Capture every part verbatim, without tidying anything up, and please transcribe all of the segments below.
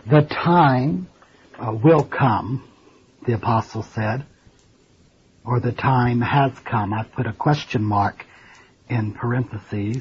The time uh, will come, the apostle said, or the time has come. I've put a question mark in parentheses.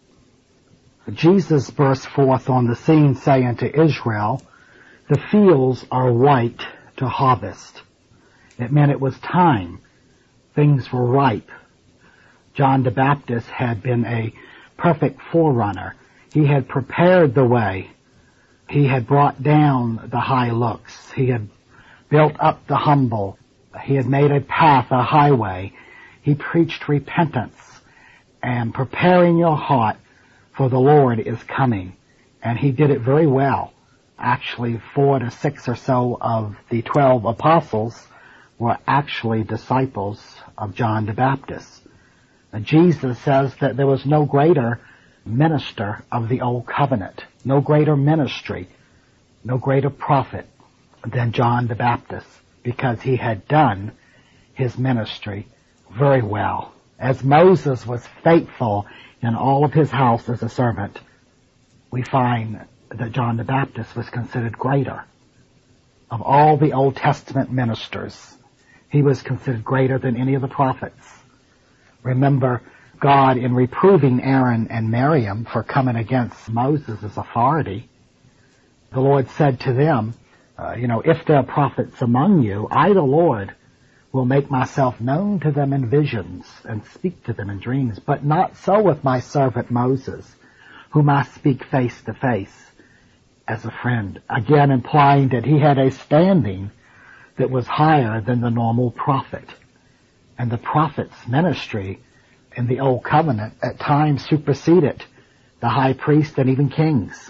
Jesus burst forth on the scene saying to Israel, the fields are white to harvest. It meant it was time. Things were ripe. John the Baptist had been a perfect forerunner. He had prepared the way. He had brought down the high looks. He had built up the humble. He had made a path, a highway. He preached repentance and preparing your heart for the Lord is coming. And he did it very well. Actually, four to six or so of the twelve apostles were actually disciples of John the Baptist. And Jesus says that there was no greater minister of the old covenant, no greater ministry, no greater prophet than John the Baptist, because he had done his ministry very well. As Moses was faithful in all of his house as a servant, we find that John the Baptist was considered greater. Of all the Old Testament ministers, he was considered greater than any of the prophets. Remember, God, in reproving Aaron and Miriam for coming against Moses' authority, the Lord said to them, uh, you know, if there are prophets among you, I, the Lord, will make myself known to them in visions and speak to them in dreams, but not so with my servant Moses, whom I speak face to face as a friend. Again, implying that he had a standing that was higher than the normal prophet. And the prophet's ministry in the Old Covenant at times superseded the high priest and even kings.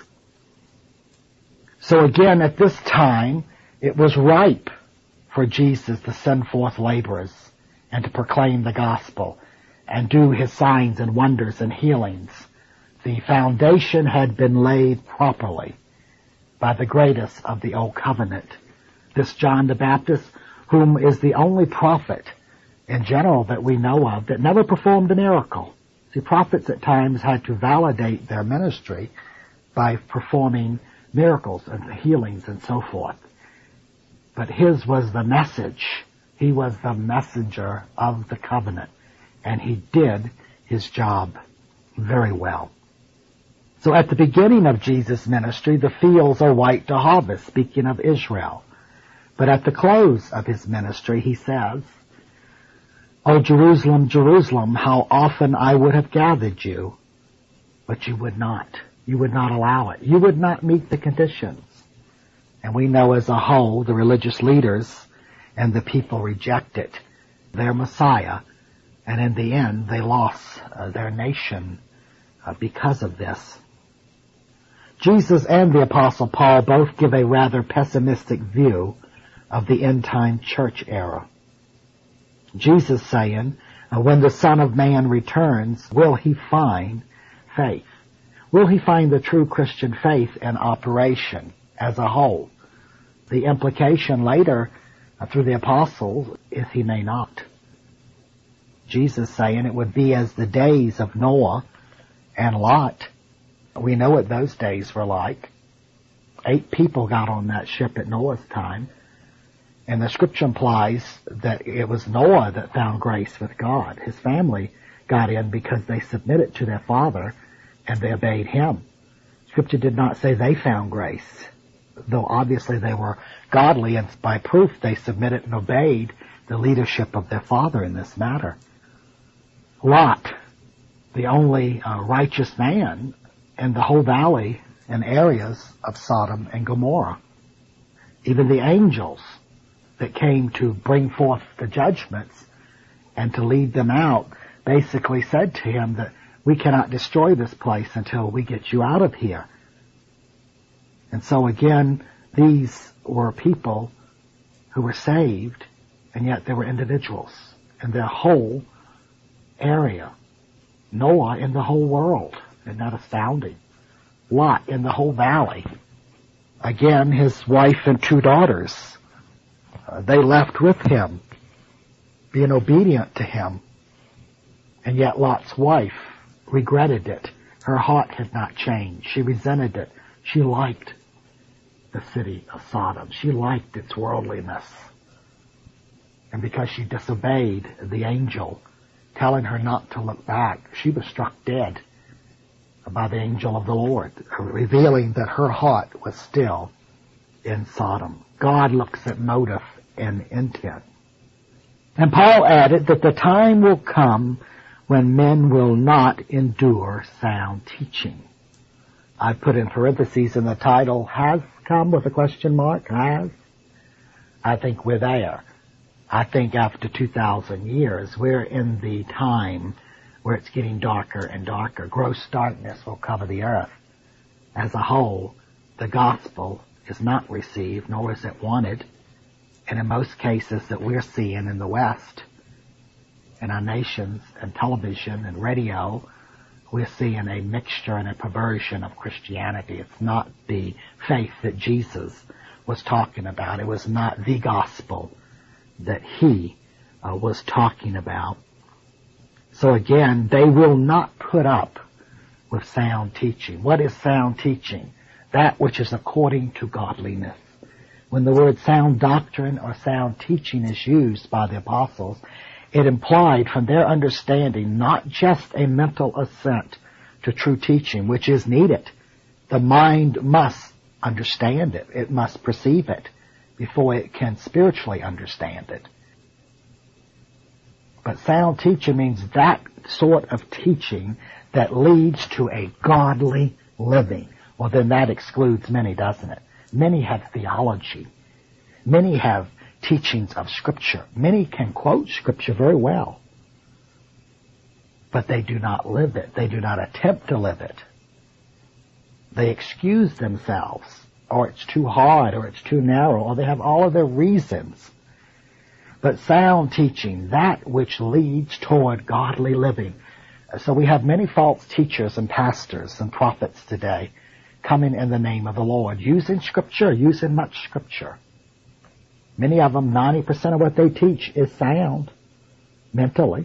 So again, at this time, it was ripe for Jesus to send forth laborers and to proclaim the gospel and do his signs and wonders and healings. The foundation had been laid properly by the greatest of the Old Covenant, this John the Baptist, whom is the only prophet in general that we know of that never performed a miracle. See, prophets at times had to validate their ministry by performing miracles and healings and so forth. But his was the message. He was the messenger of the covenant, and he did his job very well. So at the beginning of Jesus' ministry, the fields are white to harvest, speaking of Israel. But at the close of his ministry, he says, O Jerusalem, Jerusalem, how often I would have gathered you, but you would not. You would not allow it. You would not meet the conditions. And we know as a whole, the religious leaders and the people rejected their Messiah, and in the end, they lost uh, their nation uh, because of this. Jesus and the Apostle Paul both give a rather pessimistic view of the end-time church era. Jesus saying, when the Son of Man returns, will he find faith? Will he find the true Christian faith in operation as a whole? The implication later uh, through the apostles is he may not. Jesus saying it would be as the days of Noah and Lot. We know what those days were like. Eight people got on that ship at Noah's time. And the scripture implies that it was Noah that found grace with God. His family got in because they submitted to their father and they obeyed him. Scripture did not say they found grace, though obviously they were godly, and by proof they submitted and obeyed the leadership of their father in this matter. Lot, the only uh, righteous man in the whole valley and areas of Sodom and Gomorrah. Even the angels that came to bring forth the judgments and to lead them out basically said to him that we cannot destroy this place until we get you out of here. And so again, these were people who were saved, and yet they were individuals in their whole area. Noah in the whole world. Isn't that astounding? Lot in the whole valley. Again, his wife and two daughters. Uh, they left with him, being obedient to him. And yet Lot's wife regretted it. Her heart had not changed. She resented it. She liked the city of Sodom. She liked its worldliness. And because she disobeyed the angel telling her not to look back, she was struck dead by the angel of the Lord, revealing that her heart was still in Sodom. God looks at motive and intent. And Paul added that the time will come when men will not endure sound teaching. I put in parentheses in the title, has come with a question mark, has. I think we're there. I think after two thousand years, we're in the time where it's getting darker and darker. Gross darkness will cover the earth. As a whole, the gospel is not received, nor is it wanted. And in most cases that we're seeing in the West, in our nations, and television and radio, we're seeing a mixture and a perversion of Christianity. It's not the faith that Jesus was talking about. It was not the gospel that he uh, was talking about. So again, they will not put up with sound teaching. What is sound teaching? That which is according to godliness. When the word sound doctrine or sound teaching is used by the apostles, it implied from their understanding not just a mental assent to true teaching, which is needed. The mind must understand it. It must perceive it before it can spiritually understand it. But sound teaching means that sort of teaching that leads to a godly living. Well, then that excludes many, doesn't it? Many have theology. Many have teachings of Scripture. Many can quote Scripture very well. But they do not live it. They do not attempt to live it. They excuse themselves, or it's too hard, or it's too narrow, or they have all of their reasons. But sound teaching, that which leads toward godly living. So we have many false teachers and pastors and prophets today coming in the name of the Lord, using Scripture, using much Scripture. Many of them, ninety percent of what they teach is sound, mentally.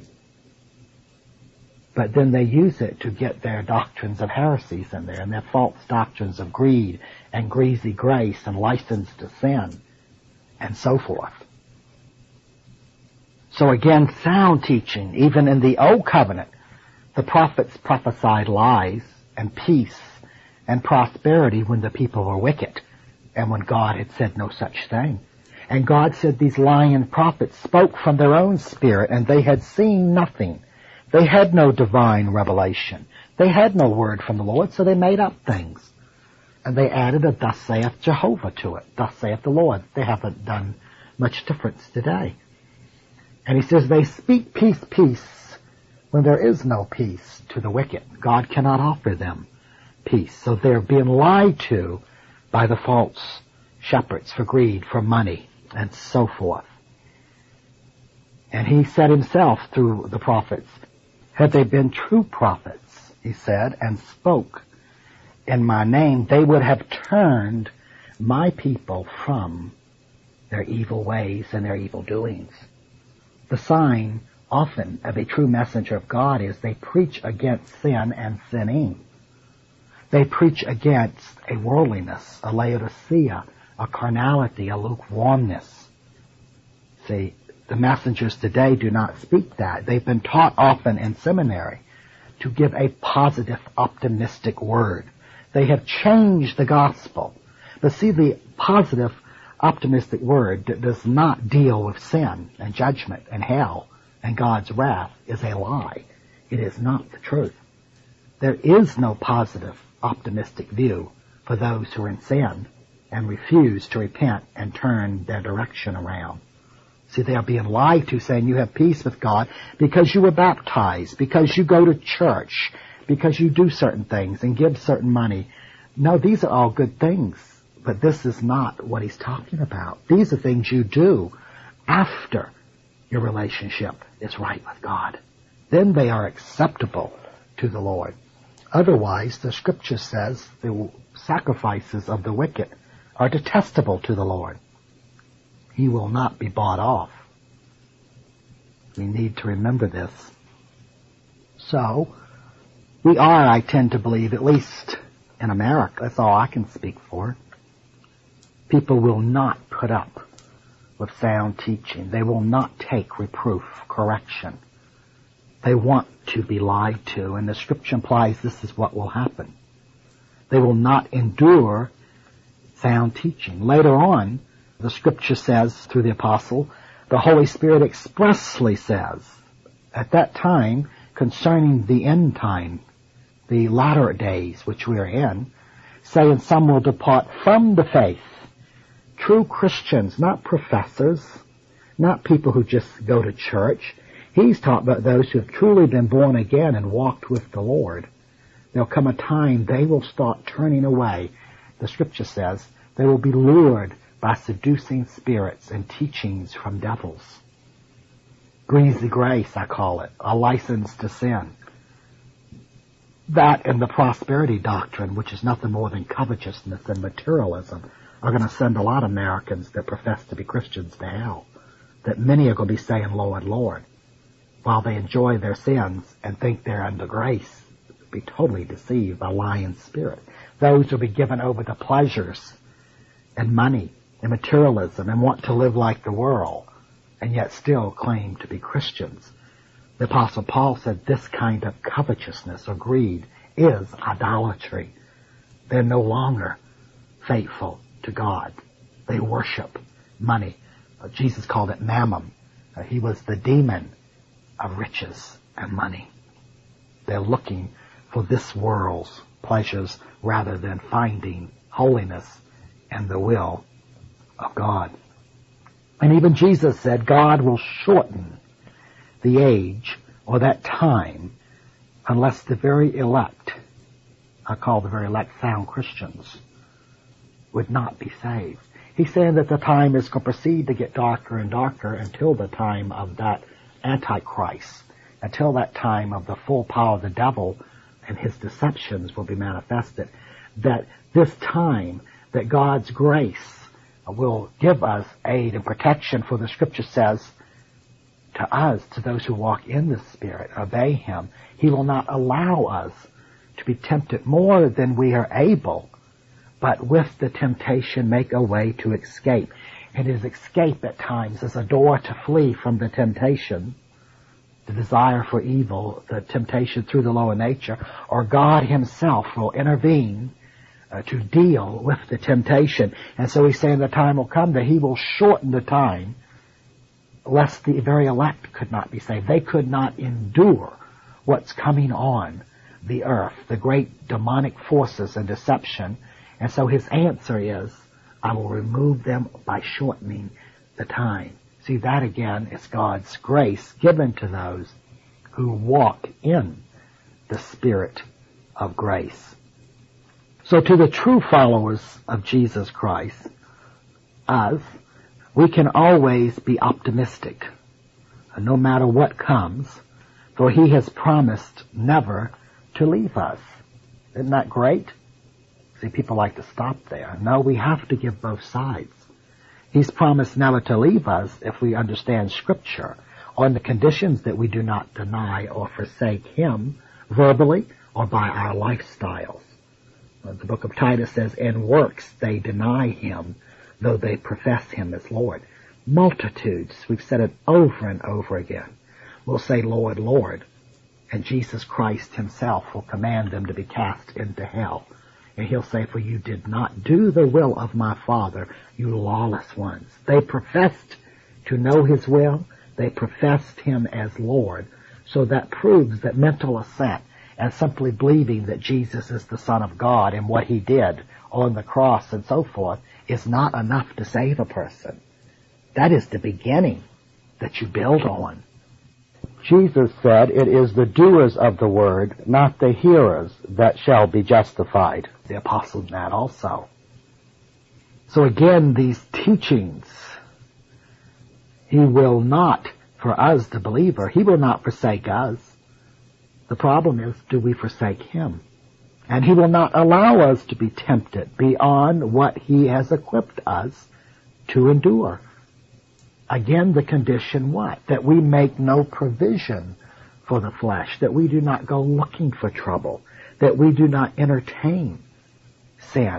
But then they use it to get their doctrines of heresies in there, and their false doctrines of greed and greasy grace and license to sin, and so forth. So again, sound teaching, even in the Old Covenant, the prophets prophesied lies and peace and prosperity when the people were wicked, and when God had said no such thing. And God said these lying prophets spoke from their own spirit, and they had seen nothing. They had no divine revelation. They had no word from the Lord, so they made up things. And they added a thus saith Jehovah to it. Thus saith the Lord. They haven't done much difference today. And he says they speak peace, peace, when there is no peace to the wicked. God cannot offer them peace. So they're being lied to by the false shepherds for greed, for money, and so forth. And he said himself through the prophets, had they been true prophets, he said, and spoke in my name, they would have turned my people from their evil ways and their evil doings. The sign often of a true messenger of God is they preach against sin and sinning. They preach against a worldliness, a Laodicea, a carnality, a lukewarmness. See, the messengers today do not speak that. They've been taught often in seminary to give a positive, optimistic word. They have changed the gospel. But see, the positive, optimistic word that does not deal with sin and judgment and hell and God's wrath is a lie. It is not the truth. There is no positive, optimistic view for those who are in sin and refuse to repent and turn their direction around. See, they are being lied to, saying you have peace with God because you were baptized, because you go to church, because you do certain things and give certain money. No, these are all good things, but this is not what he's talking about. These are things you do after your relationship is right with God. Then they are acceptable to the Lord. Otherwise, the Scripture says the sacrifices of the wicked are detestable to the Lord. He will not be bought off. We need to remember this. So, we are, I tend to believe, at least in America, that's all I can speak for, People will not put up with sound teaching. They will not take reproof, correction. They want to be lied to, and the Scripture implies this is what will happen. They will not endure sound teaching. Later on, the Scripture says, through the Apostle, the Holy Spirit expressly says, at that time, concerning the end time, the latter days which we are in, saying some will depart from the faith. True Christians, not professors, not people who just go to church. He's talking about those who have truly been born again and walked with the Lord. There'll come a time they will start turning away. The Scripture says they will be lured by seducing spirits and teachings from devils. Greasy grace, I call it, a license to sin. That and the prosperity doctrine, which is nothing more than covetousness and materialism, are going to send a lot of Americans that profess to be Christians to hell. That many are going to be saying, Lord, Lord, while they enjoy their sins and think they're under grace, be totally deceived by lying spirit. Those will be given over to pleasures and money and materialism and want to live like the world and yet still claim to be Christians. The Apostle Paul said this kind of covetousness or greed is idolatry. They're no longer faithful to God. They worship money. Uh, Jesus called it mammon. Uh, he was the demon of riches and money. They're looking for this world's pleasures rather than finding holiness and the will of God. And even Jesus said God will shorten the age or that time unless the very elect, I call the very elect sound Christians, would not be saved. He's saying that the time is going to proceed to get darker and darker until the time of that Antichrist, until that time of the full power of the devil and his deceptions will be manifested. That this time that God's grace will give us aid and protection, for the Scripture says to us, to those who walk in the Spirit, obey Him, He will not allow us to be tempted more than we are able, but with the temptation make a way to escape. And His escape at times is a door to flee from the temptation, the desire for evil, the temptation through the lower nature, or God Himself will intervene Uh, to deal with the temptation. And so He's saying the time will come that He will shorten the time lest the very elect could not be saved. They could not endure what's coming on the earth, the great demonic forces and deception. And so His answer is, I will remove them by shortening the time. See, that again is God's grace given to those who walk in the Spirit of grace. So to the true followers of Jesus Christ, us, we can always be optimistic, no matter what comes, for He has promised never to leave us. Isn't that great? See, people like to stop there. No, we have to give both sides. He's promised never to leave us if we understand Scripture on the conditions that we do not deny or forsake Him verbally or by our lifestyles. The book of Titus says, in works they deny Him, though they profess Him as Lord. Multitudes, we've said it over and over again, will say, Lord, Lord, and Jesus Christ Himself will command them to be cast into hell. And He'll say, for you did not do the will of my Father, you lawless ones. They professed to know His will. They professed Him as Lord. So that proves that mental assent and simply believing that Jesus is the Son of God and what He did on the cross and so forth is not enough to save a person. That is the beginning that you build on. Jesus said, it is the doers of the word, not the hearers, that shall be justified. The apostle did that also. So again, these teachings, He will not, for us, the believer, He will not forsake us. The problem is, do we forsake Him? And He will not allow us to be tempted beyond what He has equipped us to endure. Again, the condition what? That we make no provision for the flesh, that we do not go looking for trouble, that we do not entertain sin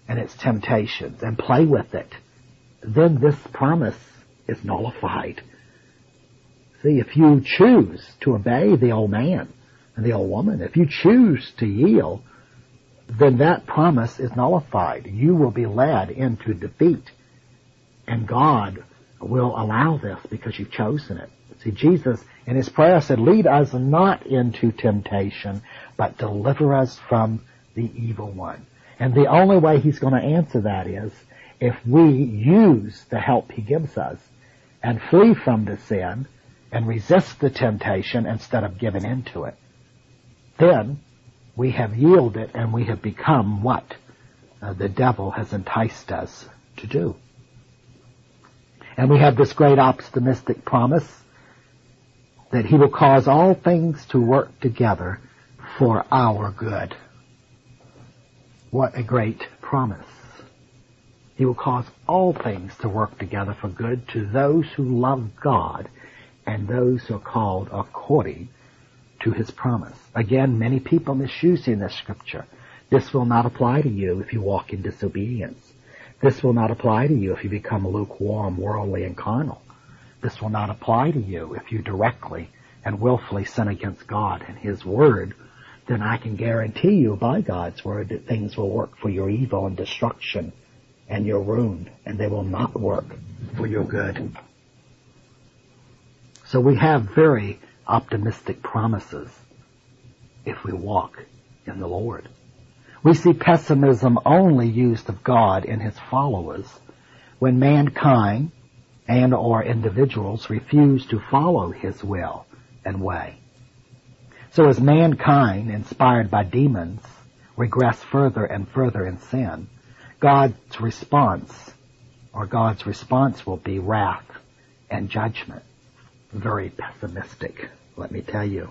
and its temptations and play with it, then this promise is nullified. See, if you choose to obey the old man and the old woman, if you choose to yield, then that promise is nullified. You will be led into defeat, and God will allow this because you've chosen it. See, Jesus in his prayer said, lead us not into temptation, but deliver us from the evil one. And the only way he's going to answer that is if we use the help he gives us and flee from the sin and resist the temptation instead of giving into it. Then we have yielded and we have become what uh, the devil has enticed us to do. And we have this great optimistic promise that he will cause all things to work together for our good. What a great promise. He will cause all things to work together for good to those who love God and those who are called according to his promise. Again, many people misusing this scripture. This will not apply to you if you walk in disobedience. This will not apply to you if you become lukewarm, worldly, and carnal. This will not apply to you if you directly and willfully sin against God and his word. Then I can guarantee you by God's word that things will work for your evil and destruction and your ruin, and they will not work for your good. So we have very optimistic promises if we walk in the Lord. We see pessimism only used of God and his followers when mankind and or individuals refuse to follow his will and way. So as mankind, inspired by demons, regress further and further in sin, God's response, or God's response will be wrath and judgment. Very pessimistic, let me tell you.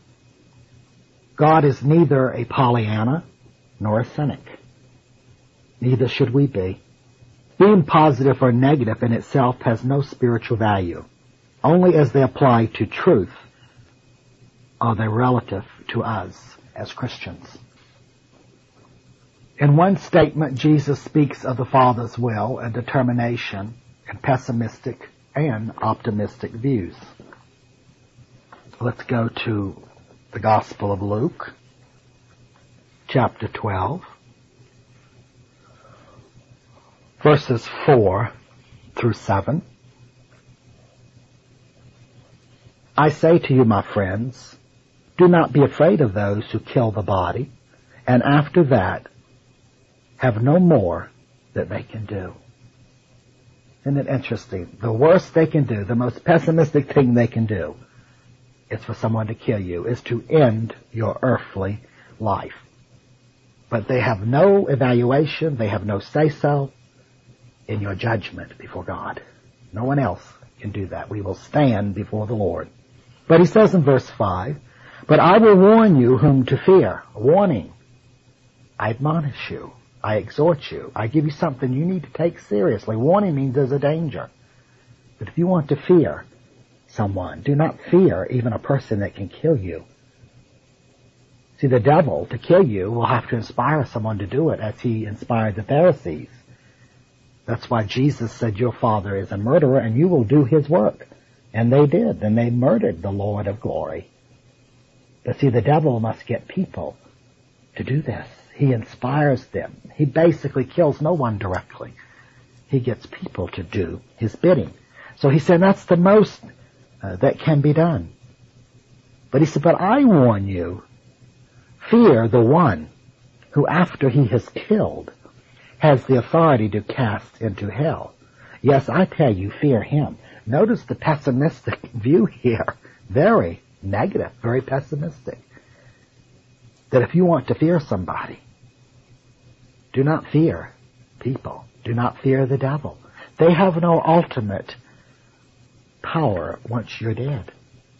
God is neither a Pollyanna nor a cynic. Neither should we be. Being positive or negative in itself has no spiritual value. Only as they apply to truth are they relative to us as Christians. In one statement, Jesus speaks of the Father's will and determination in pessimistic and optimistic views. Let's go to the Gospel of Luke, chapter twelve, verses four through seven. I say to you, my friends, do not be afraid of those who kill the body, and after that have no more that they can do. Isn't it interesting? The worst they can do, the most pessimistic thing they can do, is for someone to kill you, is to end your earthly life. But they have no evaluation, they have no say-so in your judgment before God. No one else can do that. We will stand before the Lord. But he says in verse five, but I will warn you whom to fear. Warning. I admonish you. I exhort you. I give you something you need to take seriously. Warning means there's a danger. But if you want to fear someone, do not fear even a person that can kill you. See, the devil, to kill you, will have to inspire someone to do it, as he inspired the Pharisees. That's why Jesus said, your father is a murderer, and you will do his work. And they did, and they murdered the Lord of glory. But see, the devil must get people to do this. He inspires them. He basically kills no one directly. He gets people to do his bidding. So he said that's the most uh, that can be done. But he said, but I warn you, fear the one who after he has killed has the authority to cast into hell. Yes, I tell you, fear him. Notice the pessimistic view here. Very negative, very pessimistic. That if you want to fear somebody, do not fear people. Do not fear the devil. They have no ultimate power once you're dead.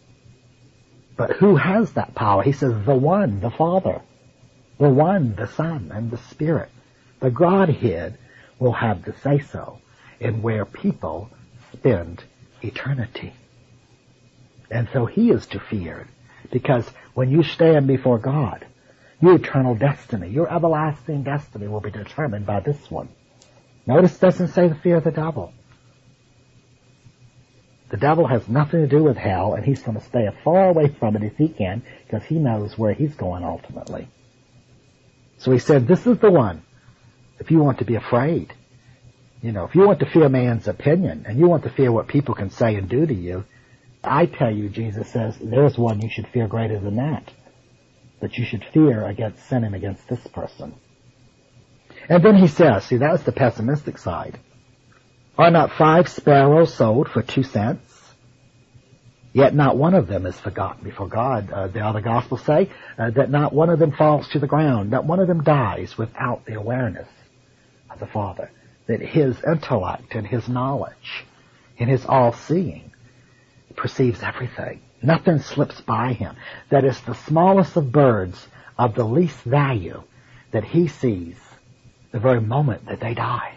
But who has that power? He says the one, the Father. The one, the Son, and the Spirit. The Godhead will have the say-so in where people spend eternity. And so he is to fear, because when you stand before God, Your eternal destiny, your everlasting destiny will be determined by this one. Notice it doesn't say the fear of the devil. The devil has nothing to do with hell, and he's going to stay as far away from it as he can, because he knows where he's going ultimately. So he said, this is the one. If you want to be afraid, you know, if you want to fear man's opinion, and you want to fear what people can say and do to you, I tell you, Jesus says, there's one you should fear greater than that. That you should fear against sinning against this person. And then he says, see, that was the pessimistic side. Are not five sparrows sold for two cents? Yet not one of them is forgotten before God. Uh, the other Gospels say uh, that not one of them falls to the ground, not one of them dies without the awareness of the Father. That his intellect and his knowledge and his all-seeing perceives everything. Nothing slips by him. That is the smallest of birds of the least value that he sees the very moment that they die.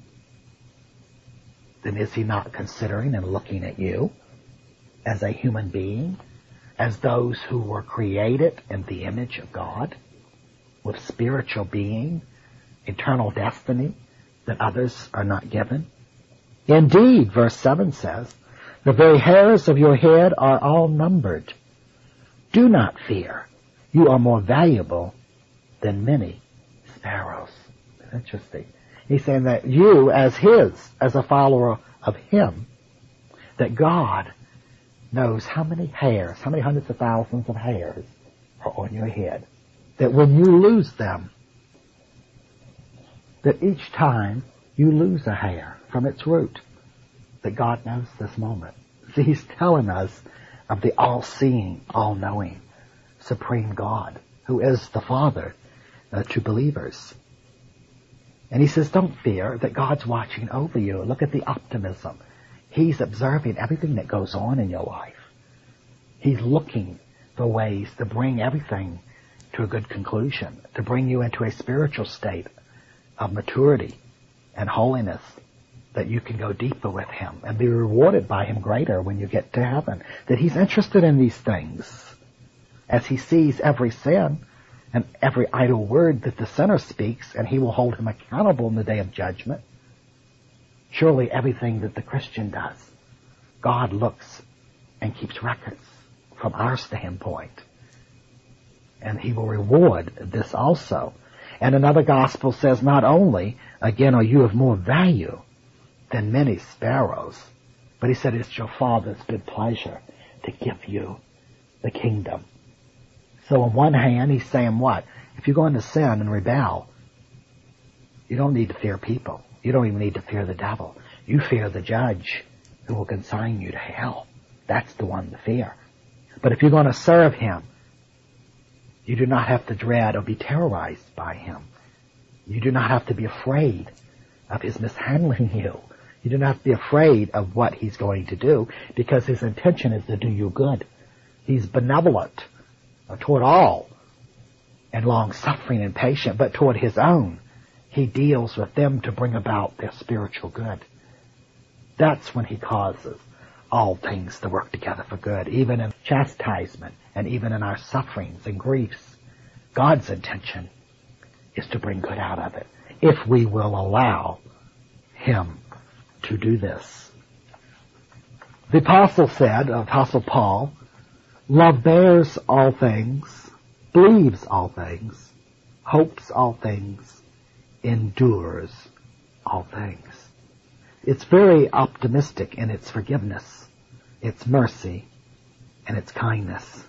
Then is he not considering and looking at you as a human being, as those who were created in the image of God, with spiritual being, eternal destiny that others are not given? Indeed, verse seven says, the very hairs of your head are all numbered. Do not fear. You are more valuable than many sparrows. Interesting. He's saying that you, as his, as a follower of him, that God knows how many hairs, how many hundreds of thousands of hairs are on your head. That when you lose them, that each time you lose a hair from its root, that God knows this moment. See, he's telling us of the all-seeing, all-knowing, supreme God, who is the Father uh, to believers. And he says, don't fear that God's watching over you. Look at the optimism. He's observing everything that goes on in your life. He's looking for ways to bring everything to a good conclusion, to bring you into a spiritual state of maturity and holiness, that you can go deeper with him and be rewarded by him greater when you get to heaven. That he's interested in these things. As he sees every sin and every idle word that the sinner speaks, and he will hold him accountable in the day of judgment. Surely everything that the Christian does, God looks and keeps records from our standpoint. And he will reward this also. And another gospel says, not only, again, are you of more value than many sparrows, but he said it's your Father's good pleasure to give you the kingdom. So on one hand, he's saying what? If you go into sin and rebel, you don't need to fear people. You don't even need to fear the devil. You fear the judge who will consign you to hell. That's the one to fear. But if you're going to serve him, you do not have to dread or be terrorized by him. You do not have to be afraid of his mishandling you. You do not have to be afraid of what he's going to do, because his intention is to do you good. He's benevolent toward all and long-suffering and patient, but toward his own, he deals with them to bring about their spiritual good. That's when he causes all things to work together for good, even in chastisement and even in our sufferings and griefs. God's intention is to bring good out of it, if we will allow him to do this. The apostle said, Apostle Paul, love bears all things, believes all things, hopes all things, endures all things. It's very optimistic in its forgiveness, its mercy, and its kindness.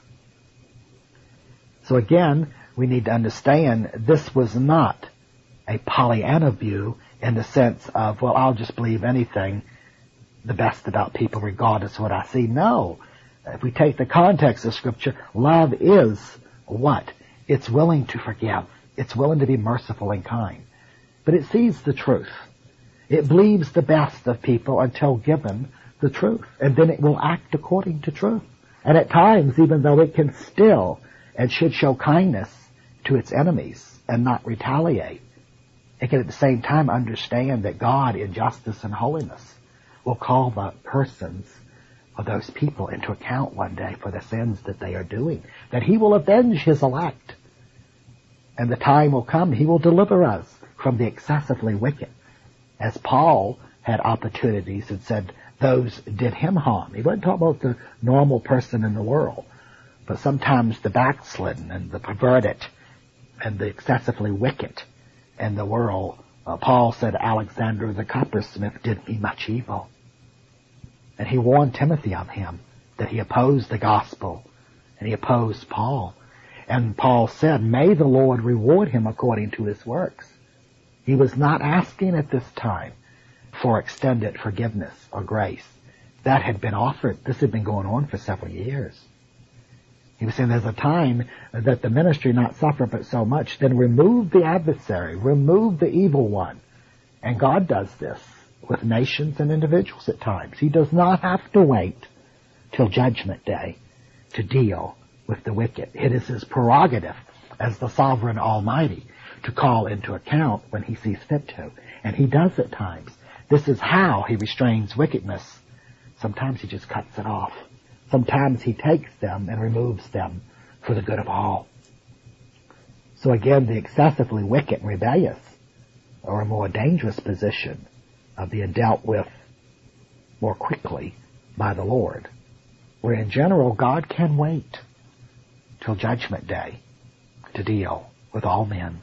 So again, we need to understand this was not a Pollyanna view in the sense of, well, I'll just believe anything, the best about people regardless of what I see. No. If we take the context of Scripture, love is what? It's willing to forgive. It's willing to be merciful and kind. But it sees the truth. It believes the best of people until given the truth. And then it will act according to truth. And at times, even though it can still and should show kindness to its enemies and not retaliate, it can at the same time understand that God, in justice and holiness, will call the persons of those people into account one day for the sins that they are doing. That he will avenge his elect. And the time will come, he will deliver us from the excessively wicked. As Paul had opportunities and said those did him harm. He wasn't talking about the normal person in the world, but sometimes the backslidden and the perverted and the excessively wicked in the world. Uh, Paul said Alexander the coppersmith did me much evil. And he warned Timothy of him, that he opposed the gospel, and he opposed Paul. And Paul said, may the Lord reward him according to his works. He was not asking at this time for extended forgiveness or grace. That had been offered. This had been going on for several years. He was saying there's a time that the ministry not suffer but so much, then remove the adversary, remove the evil one. And God does this with nations and individuals at times. He does not have to wait till Judgment Day to deal with the wicked. It is his prerogative as the sovereign Almighty to call into account when he sees fit to. And he does at times. This is how he restrains wickedness. Sometimes he just cuts it off. Sometimes he takes them and removes them for the good of all. So again, the excessively wicked and rebellious are a more dangerous position of being dealt with more quickly by the Lord. Where in general, God can wait till Judgment Day to deal with all men.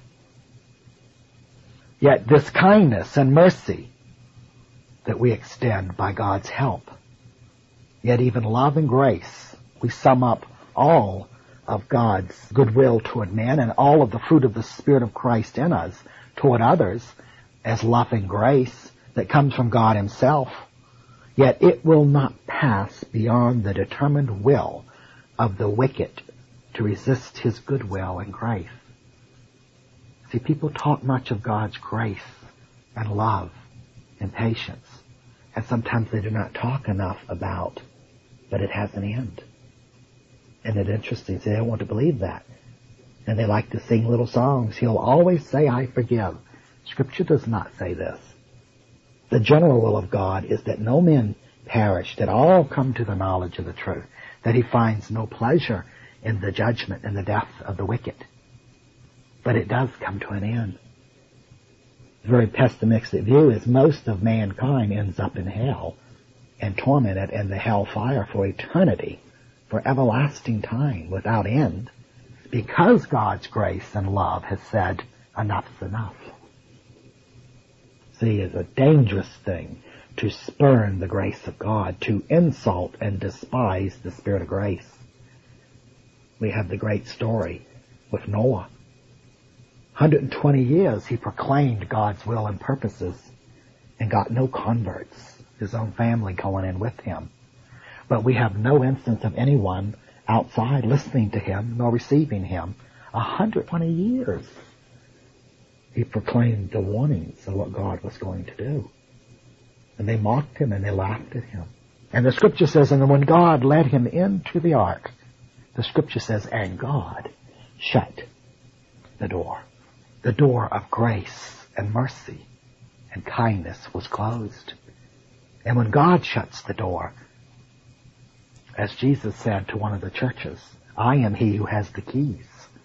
Yet this kindness and mercy that we extend by God's help, yet even love and grace, we sum up all of God's goodwill toward men and all of the fruit of the Spirit of Christ in us toward others as love and grace that comes from God himself. Yet it will not pass beyond the determined will of the wicked to resist his goodwill and grace. See, people talk much of God's grace and love and patience, and sometimes they do not talk enough about, but it has an end. And it's interesting, they don't want to believe that. And they like to sing little songs. He'll always say, I forgive. Scripture does not say this. The general will of God is that no men perish, that all come to the knowledge of the truth, that he finds no pleasure in the judgment and the death of the wicked. But it does come to an end. The very pessimistic view is most of mankind ends up in hell and tormented in the hell fire for eternity, for everlasting time without end, because God's grace and love has said, enough's enough. See, it's a dangerous thing to spurn the grace of God, to insult and despise the Spirit of grace. We have the great story with Noah. one hundred twenty years he proclaimed God's will and purposes and got no converts, his own family going in with him. But we have no instance of anyone outside listening to him nor receiving him. one hundred twenty years. He proclaimed the warnings of what God was going to do. And they mocked him and they laughed at him. And the scripture says, and when God led him into the ark, the scripture says, and God shut the door. The door of grace and mercy and kindness was closed. And when God shuts the door, as Jesus said to one of the churches, I am he who has the keys.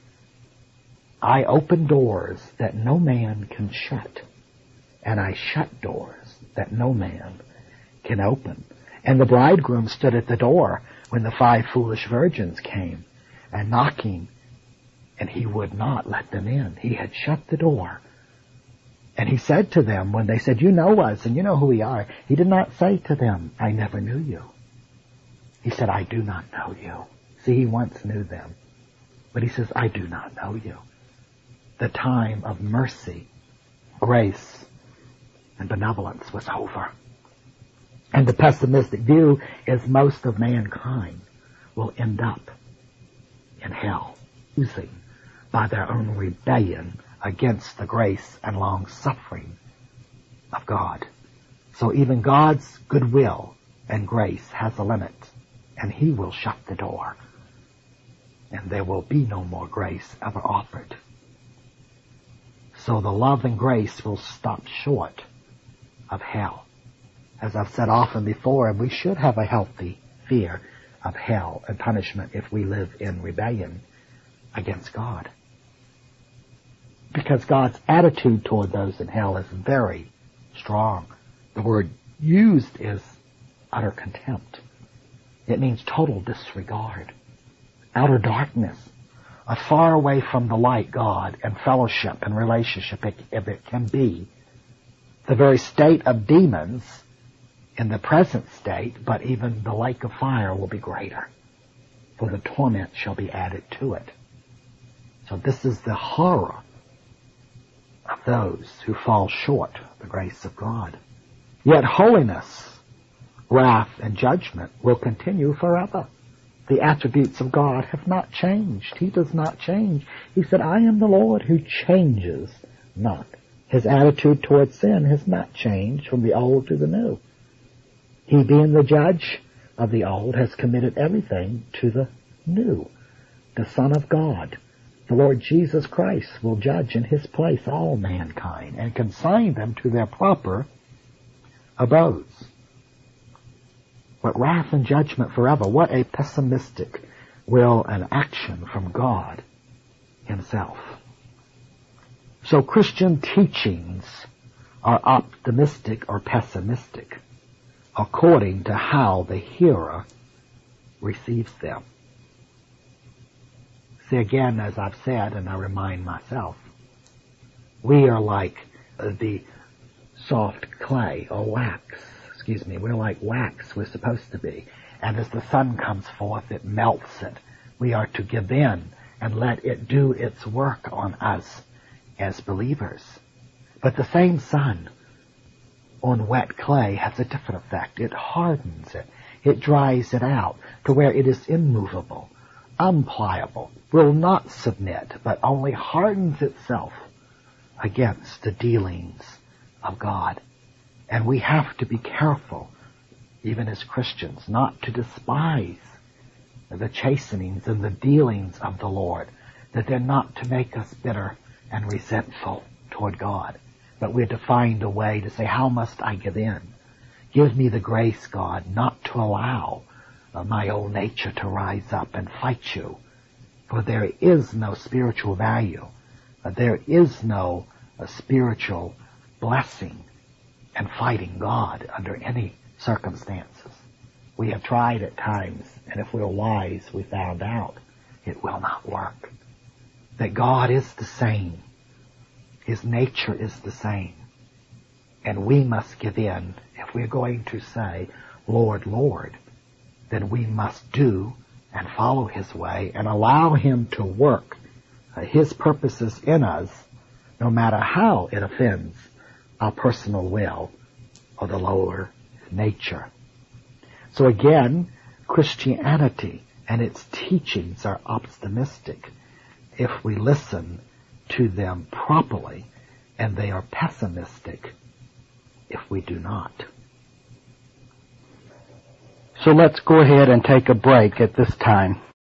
I open doors that no man can shut, and I shut doors that no man can open. And the bridegroom stood at the door when the five foolish virgins came and knocking, and he would not let them in. He had shut the door. And he said to them, when they said, you know us and you know who we are, he did not say to them, I never knew you. He said, I do not know you. See, he once knew them. But he says, I do not know you. The time of mercy, grace, and benevolence was over. And the pessimistic view is most of mankind will end up in hell, losing by their own rebellion against the grace and long suffering of God. So even God's goodwill and grace has a limit, and he will shut the door, and there will be no more grace ever offered. So the love and grace will stop short of hell. As I've said often before, we should have a healthy fear of hell and punishment if we live in rebellion against God. because God's attitude toward those in hell is very strong. The word used is utter contempt. It means total disregard, outer darkness, a far away from the light God and fellowship and relationship if it can be. The very state of demons in the present state, but even the lake of fire will be greater, for the torment shall be added to it. So this is the horror of those who fall short of the grace of God. Yet holiness, wrath, and judgment will continue forever. The attributes of God have not changed. He does not change. He said, I am the Lord who changes not. His attitude toward sin has not changed from the old to the new. He, being the judge of the old, has committed everything to the new. The Son of God, the Lord Jesus Christ, will judge in his place all mankind and consign them to their proper abodes. But wrath and judgment forever, what a pessimistic will and action from God himself. So Christian teachings are optimistic or pessimistic according to how the hearer receives them. See, again, as I've said, and I remind myself, we are like the soft clay or wax. Excuse me, we're like wax we're supposed to be. And as the sun comes forth, it melts it. We are to give in and let it do its work on us as believers. But the same sun on wet clay has a different effect. It hardens it. It dries it out to where it is immovable, unpliable, will not submit, but only hardens itself against the dealings of God. And we have to be careful, even as Christians, not to despise the chastenings and the dealings of the Lord, that they're not to make us bitter and resentful toward God, but we're to find a way to say, how must I give in? Give me the grace, God, not to allow uh, my old nature to rise up and fight you, for there is no spiritual value. Uh, there is no uh, spiritual blessing and fighting God under any circumstances. We have tried at times, and if we're wise, we found out it will not work. That God is the same. His nature is the same. And we must give in. If we're going to say, Lord, Lord, then we must do and follow his way and allow him to work uh, his purposes in us, no matter how it offends our personal will or the lower nature. So again, Christianity and its teachings are optimistic if we listen to them properly, and they are pessimistic if we do not. So let's go ahead and take a break at this time.